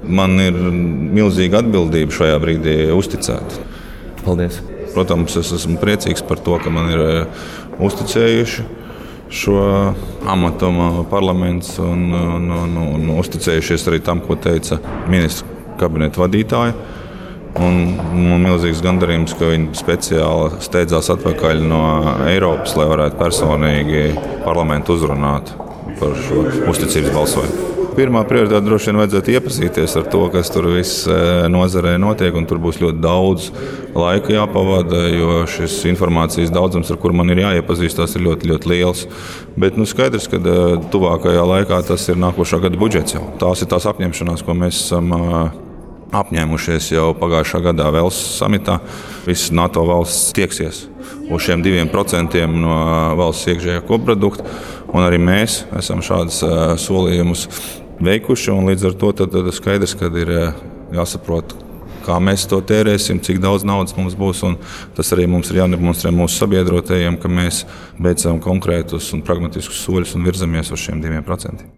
Man ir milzīga atbildība šajā brīdī uzticēt. Paldies! Protams, es esmu priecīgs par to, ka man ir uzticējuši šo amatu parlaments un uzticējušies arī tam, ko teica ministru kabineta vadītāja. Un milzīgs gandarījums, ka viņi speciāli steidzās atpakaļ no Eiropas, lai varētu personīgi parlamentu uzrunāt par šo uzticības balsojumu. Pirmā prioritāte droši vien vajadzētu iepazīties ar to, kas tur viss nozarē notiek, un tur būs ļoti daudz laika jāpavada, jo šis informācijas daudzums, ar kuru man ir jāiepazīstās, ir ļoti, ļoti liels. Bet skaidrs, ka tuvākajā laikā tas ir nākošā gada budžets jau. Tās ir tās apņemšanās, ko mēs esam apņēmušies jau pagājušā gadā Velsas samitā. Visas NATO valsts tieksies uz šiem 2% no valsts iekšējā koprodukta, un arī mēs esam šādus solījumus veikuši, un līdz ar to tad skaidrs, ka ir jāsaprot, kā mēs to tērēsim, cik daudz naudas mums būs, un tas arī mums ir jādemonstrē mūsu sabiedrotajiem, ka mēs beidzam konkrētus un pragmatiskus soļus un virzamies uz šiem 2%.